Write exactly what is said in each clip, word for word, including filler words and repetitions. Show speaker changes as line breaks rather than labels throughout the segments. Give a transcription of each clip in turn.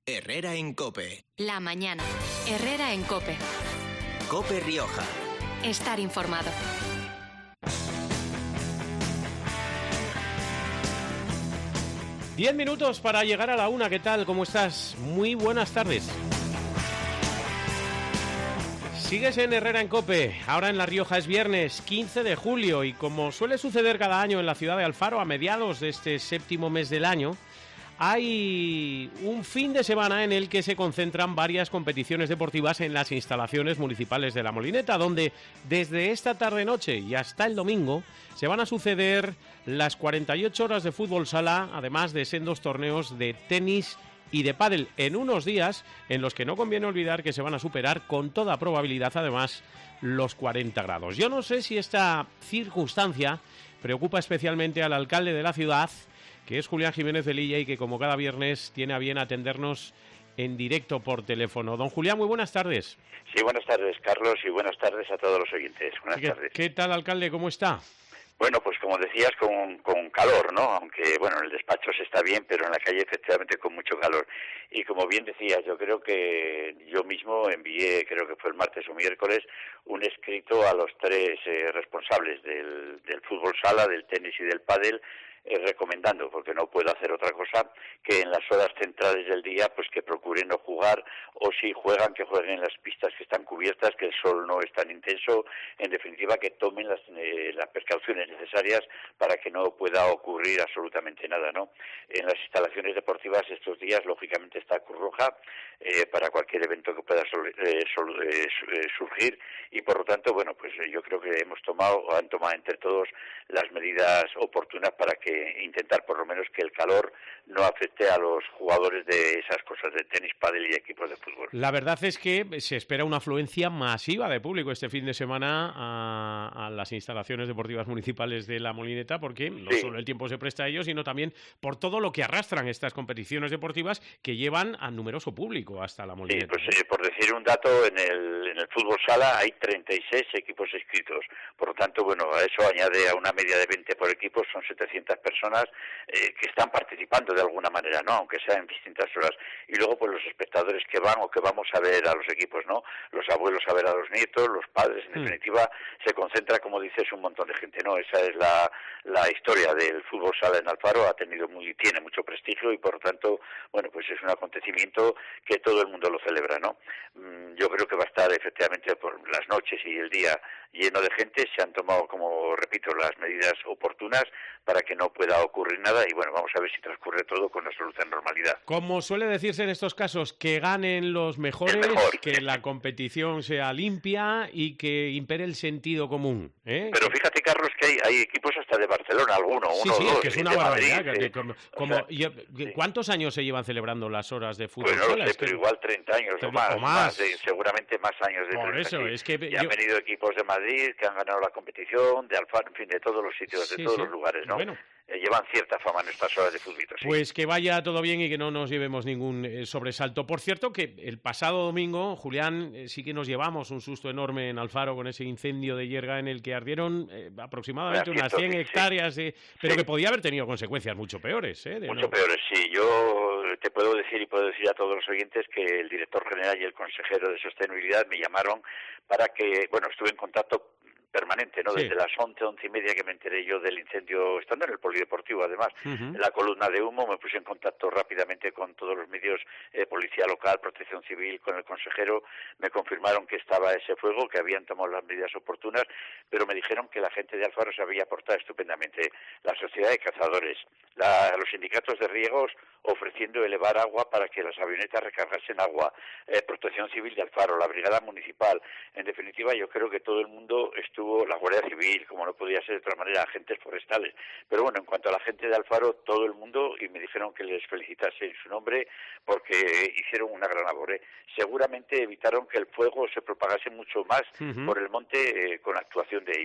Herrera en COPE.
La mañana. Herrera en COPE.
COPE Rioja.
Estar informado.
Diez minutos para llegar a la una. ¿Qué tal? ¿Cómo estás? Muy buenas tardes. Sigues en Herrera en COPE. Ahora en La Rioja es viernes quince de julio y como suele suceder cada año en la ciudad de Alfaro a mediados de este séptimo mes del año, hay un fin de semana en el que se concentran varias competiciones deportivas en las instalaciones municipales de La Molineta, donde desde esta tarde-noche y hasta el domingo se van a suceder las cuarenta y ocho horas de fútbol sala, además de sendos torneos de tenis y de pádel, en unos días en los que no conviene olvidar que se van a superar con toda probabilidad, además, los cuarenta grados. Yo no sé si esta circunstancia preocupa especialmente al alcalde de la ciudad, que es Julián Jiménez Velilla y que como cada viernes tiene a bien atendernos en directo por teléfono. Don Julián, muy buenas tardes.
Sí, buenas tardes, Carlos, y buenas tardes a todos los oyentes. Buenas
¿Qué,
tardes.
¿Qué tal, alcalde? ¿Cómo está?
Bueno, pues como decías, con, con calor, ¿no? Aunque, bueno, en el despacho se está bien, pero en la calle efectivamente con mucho calor. Y como bien decías, yo creo que yo mismo envié, creo que fue el martes o miércoles, un escrito a los tres eh, responsables del, del fútbol sala, del tenis y del pádel, Eh, recomendando, porque no puedo hacer otra cosa, que en las horas centrales del día pues que procuren no jugar, o si juegan, que jueguen en las pistas que están cubiertas, que el sol no es tan intenso, en definitiva que tomen las, eh, las precauciones necesarias para que no pueda ocurrir absolutamente nada, ¿no? En las instalaciones deportivas estos días lógicamente está Cruz Roja eh, para cualquier evento que pueda sol, eh, sol, eh, surgir, y por lo tanto, bueno, pues yo creo que hemos tomado, o han tomado entre todos las medidas oportunas para que intentar por lo menos que el calor no afecte a los jugadores de esas cosas, de tenis, pádel y equipos de fútbol.
La verdad es que se espera una afluencia masiva de público este fin de semana a, a las instalaciones deportivas municipales de La Molineta, porque no sí. solo el tiempo se presta a ello, sino también por todo lo que arrastran estas competiciones deportivas que llevan a numeroso público hasta La Molineta.
Sí, pues eh, por decir un dato, en el, en el fútbol sala hay treinta y seis equipos inscritos, por lo tanto, bueno, a eso añade a una media de veinte por equipo, son setecientas personas eh, que están participando de alguna manera, ¿no? Aunque sea en distintas horas. Y luego, pues los espectadores que van o que vamos a ver a los equipos, ¿no? Los abuelos a ver a los nietos, los padres, en mm. definitiva, se concentra, como dices, un montón de gente, ¿no? Esa es la, la historia del fútbol sala en Alfaro, ha tenido muy, tiene mucho prestigio y, por lo tanto, bueno, pues es un acontecimiento que todo el mundo lo celebra, ¿no? Mm, yo creo que va a estar, efectivamente, por las noches y el día lleno de gente, se han tomado, como repito, las medidas oportunas para que no pueda ocurrir nada y bueno, vamos a ver si transcurre todo con absoluta normalidad.
Como suele decirse en estos casos, que ganen los mejores,
mejor.
que la competición sea limpia y que impere el sentido común, ¿eh?
Pero fíjate, Carlos, que hay, hay equipos hasta de Barcelona, alguno,
sí,
uno
sí,
o dos.
Es que es una barbaridad.
Madrid,
que, como, como,
o sea,
yo,
sí.
¿Cuántos años se llevan celebrando las horas de fútbol?
Pues no lo sé,
es
pero
que...
igual treinta años o más,
o más.
más de, seguramente más años de
Por
treinta,
eso,
sí.
es que...
Y
yo...
han venido equipos de Madrid que han ganado la competición, de Alfaro, en fin, de todos los sitios,
sí,
de todos
sí.
los lugares, ¿no?
Bueno.
Eh, llevan cierta fama en estas horas de fútbol. Sí.
Pues que vaya todo bien y que no nos llevemos ningún eh, sobresalto. Por cierto, que el pasado domingo, Julián, eh, sí que nos llevamos un susto enorme en Alfaro con ese incendio de Yerga en el que ardieron eh, aproximadamente unas cien hectáreas, de, pero sí. que podía haber tenido consecuencias mucho peores. ¿eh? De
mucho
no...
peores, sí. Yo te puedo decir y puedo decir a todos los oyentes que el director general y el consejero de Sostenibilidad me llamaron para que, bueno, estuve en contacto permanente, ¿no?
Sí.
Desde las once, once y media que me enteré yo del incendio, estando en el polideportivo además, uh-huh. en la columna de humo, me puse en contacto rápidamente con todos los medios, eh, policía local, protección civil, con el consejero, me confirmaron que estaba ese fuego, que habían tomado las medidas oportunas, pero me dijeron que la gente de Alfaro se había portado estupendamente, la sociedad de cazadores, la, los sindicatos de riegos ofreciendo elevar agua para que las avionetas recargasen agua, eh, protección civil de Alfaro, la brigada municipal, en definitiva yo creo que todo el mundo estuvo, la Guardia Civil, como no podía ser de otra manera, agentes forestales. Pero bueno, en cuanto a la gente de Alfaro, todo el mundo, y me dijeron que les felicitase en su nombre porque hicieron una gran labor. ¿eh? Seguramente evitaron que el fuego se propagase mucho más uh-huh. por el monte eh, con actuación de ellos.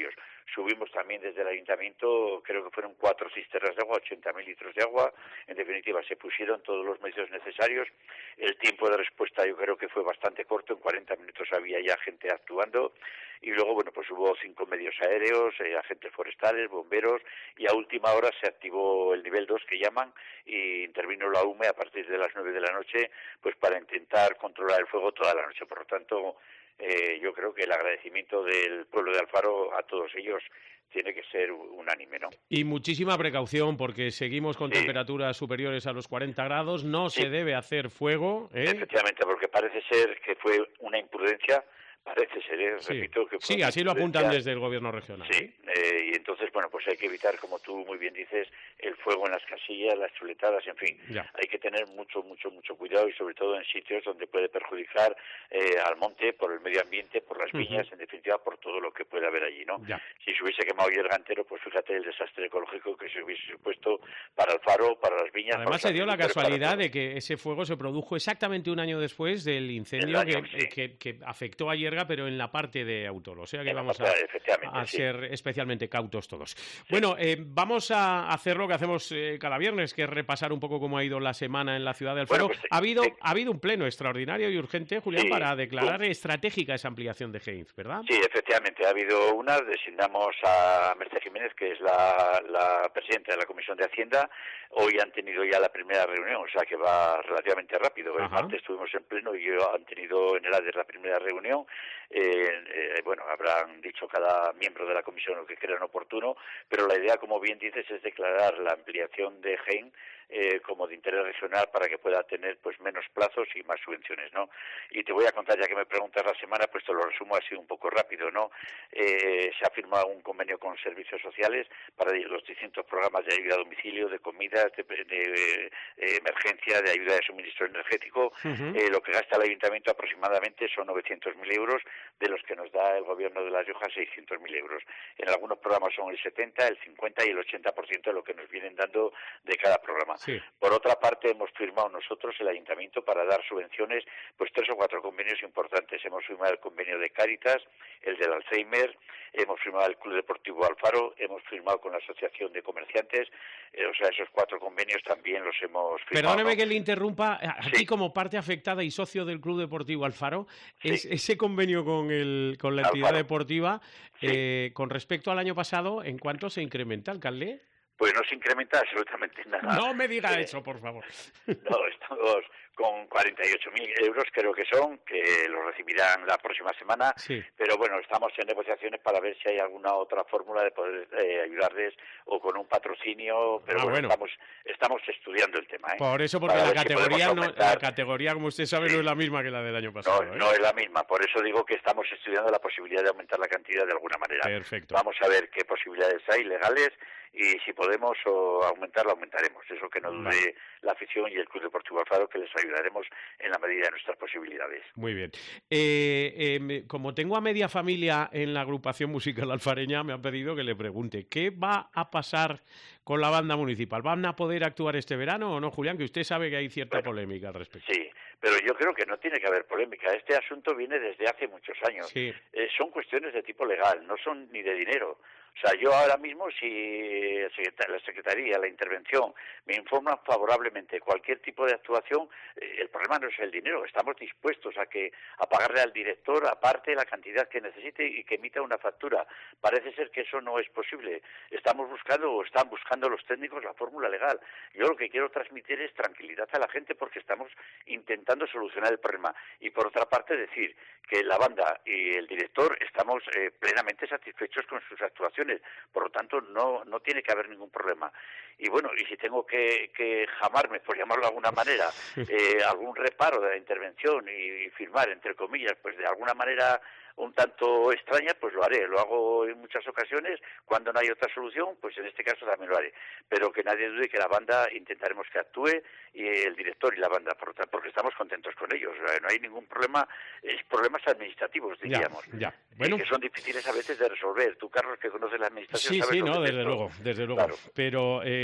subimos también desde el ayuntamiento, creo que fueron cuatro cisternas de agua, ochenta mil litros de agua. En definitiva, se pusieron todos los medios necesarios. El tiempo de respuesta yo creo que fue bastante corto, en cuarenta minutos había ya gente actuando. Y luego, bueno, pues hubo cinco medios aéreos, eh, agentes forestales, bomberos, y a última hora se activó el nivel dos que llaman, y intervino la U M E a partir de las nueve de la noche, pues para intentar controlar el fuego toda la noche. Por lo tanto, eh, yo creo que el agradecimiento del pueblo de Alfaro a todos ellos tiene que ser unánime, ¿no?
Y muchísima precaución, porque seguimos con sí. temperaturas superiores a los cuarenta grados, no sí. se debe hacer fuego, ¿eh?
Efectivamente, porque parece ser que fue una imprudencia. Parece ser, ¿eh?
Sí.
repito que...
Sí, así lo apuntan desde el gobierno regional.
Sí, eh, y entonces, bueno, pues hay que evitar, como tú muy bien dices, el fuego en las casillas, las chuletadas, en fin.
Ya.
Hay que tener mucho, mucho, mucho cuidado y sobre todo en sitios donde puede perjudicar eh, al monte, por el medio ambiente, por las viñas, uh-huh. en definitiva, por todo lo que puede haber allí, ¿no?
Ya.
Si se hubiese quemado Yerga entero, pues fíjate el desastre ecológico que se hubiese supuesto para el faro, para las viñas...
Además se dio la casualidad de que ese fuego se produjo exactamente un año después del incendio
año,
que,
sí.
que, que afectó a Yerga, pero en la parte de Autol, o sea que
en
vamos
parte,
a, a
sí.
ser especialmente cautos todos. Sí. Bueno, eh, vamos a hacer lo que hacemos eh, cada viernes, que es repasar un poco cómo ha ido la semana en la ciudad de Alfaro.
Bueno, pues,
ha, habido,
sí.
ha habido un pleno extraordinario y urgente, Julián,
sí.
para declarar
sí.
estratégica esa ampliación de Heinz, ¿verdad?
Sí, efectivamente, ha habido una, designamos a Mercè Jiménez, que es la, la presidenta de la Comisión de Hacienda. Hoy han tenido ya la primera reunión, o sea que va relativamente rápido. El
Ajá.
martes estuvimos en pleno y yo han tenido en el A D E R la primera reunión. Eh, eh, bueno, habrán dicho cada miembro de la comisión lo que crean oportuno, pero la idea, como bien dices, es declarar la ampliación de Heinz eh, como de interés regional para que pueda tener pues menos plazos y más subvenciones, ¿no? Y te voy a contar, ya que me preguntas la semana, pues te lo resumo así un poco rápido, ¿no? Eh, se ha firmado un convenio con servicios sociales para los distintos programas de ayuda a domicilio, de comidas, de, de, de, de emergencia, de ayuda de suministro energético. Uh-huh. Eh, lo que gasta el ayuntamiento aproximadamente son novecientos mil euros, de los que nos da el gobierno de La Rioja seiscientos mil euros. En algunos programas son el setenta, el cincuenta y el ochenta por ciento de lo que nos vienen dando de cada programa.
Sí.
Por otra parte, hemos firmado nosotros, el ayuntamiento, para dar subvenciones, pues tres o cuatro convenios importantes. Hemos firmado el convenio de Cáritas, el del Alzheimer, hemos firmado el Club Deportivo Alfaro, hemos firmado con la Asociación de Comerciantes, eh, o sea, esos cuatro convenios también los hemos firmado.
Perdóneme
¿no?
que le interrumpa, aquí
sí.
como parte afectada y socio del Club Deportivo Alfaro,
sí.
es ese convenio con el con la entidad
Alfaro.
deportiva,
sí.
eh, con respecto al año pasado, ¿en cuánto se incrementa, alcalde?
Pues no se incrementa absolutamente nada.
No me diga
eh,
eso, por favor.
No, estamos con cuarenta y ocho mil euros, creo que son, que los recibirán la próxima semana.
Sí.
Pero bueno, estamos en negociaciones para ver si hay alguna otra fórmula de poder eh, ayudarles o con un patrocinio. Pero
ah,
bueno,
bueno.
Estamos, estamos estudiando el tema. ¿eh?
Por eso, porque la categoría, si no, la categoría, como usted sabe, sí. no es la misma que la del año pasado.
No,
¿eh?
no es la misma. Por eso digo que estamos estudiando la posibilidad de aumentar la cantidad de alguna manera.
Perfecto.
Vamos a ver qué posibilidades hay legales y si podemos o aumentarla, aumentaremos. Eso que no dude vale. la afición y el Club Deportivo Alfaro, que les ayudaremos en la medida de nuestras posibilidades.
Muy bien. Eh, eh, como tengo a media familia en la agrupación musical alfareña, me han pedido que le pregunte, ¿qué va a pasar con la banda municipal? ¿Van a poder actuar este verano o no, Julián? Que usted sabe que hay cierta bueno, polémica al respecto.
Sí, pero yo creo que no tiene que haber polémica. Este asunto viene desde hace muchos años.
Sí.
Eh, son cuestiones de tipo legal, no son ni de dinero. O sea, yo ahora mismo, si la Secretaría, la intervención, me informan favorablemente cualquier tipo de actuación, eh, el problema no es el dinero. Estamos dispuestos a que a pagarle al director, aparte, la cantidad que necesite y que emita una factura. Parece ser que eso no es posible. Estamos buscando, o están buscando los técnicos, la fórmula legal. Yo lo que quiero transmitir es tranquilidad a la gente porque estamos intentando solucionar el problema. Y por otra parte, decir que la banda y el director estamos eh, plenamente satisfechos con sus actuaciones. Por lo tanto, no no tiene que haber ningún problema. Y bueno, y si tengo que, que jamarme, por llamarlo de alguna manera, eh, algún reparo de la intervención y, y firmar, entre comillas, pues de alguna manera un tanto extraña, pues lo haré. Lo hago en muchas ocasiones. Cuando no hay otra solución, pues en este caso también lo haré. Pero que nadie dude que la banda intentaremos que actúe, y el director y la banda, porque estamos contentos con ellos. No hay ningún problema. Es problemas administrativos, diríamos.
Ya, ya. Bueno.
Que son difíciles a veces de resolver. Tú, Carlos, que conoces la administración,
sí,
sabes
sí,
lo
no,
que
desde
es
luego, desde luego.
Claro.
Pero eh,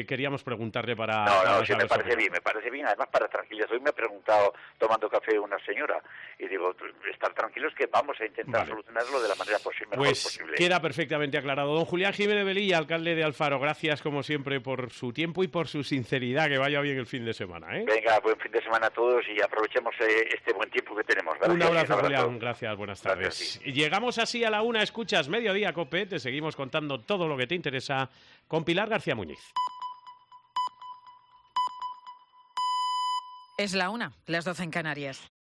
que queríamos preguntarle para...
No,
para
no, sí, me
saber
parece
sobre-
bien, me parece bien, además para tranquilidad. Hoy me ha preguntado, tomando café, una señora, y digo, pues, estar tranquilos que vamos a intentar
Vale.
solucionarlo de la manera posible, mejor
Pues
posible.
queda perfectamente aclarado. Don Julián Jiménez Velilla, alcalde de Alfaro, gracias como siempre por su tiempo y por su sinceridad. Que vaya bien el fin de semana, ¿eh?
Venga, buen fin de semana a todos y aprovechemos eh, este buen tiempo que tenemos. Gracias,
Un abrazo,
un abrazo.
Julián. Gracias, buenas
Gracias,
tardes.
sí.
Llegamos así a la una, escuchas Mediodía Cope. Te seguimos contando todo lo que te interesa con Pilar García Muñiz.
Es la una, las doce en Canarias.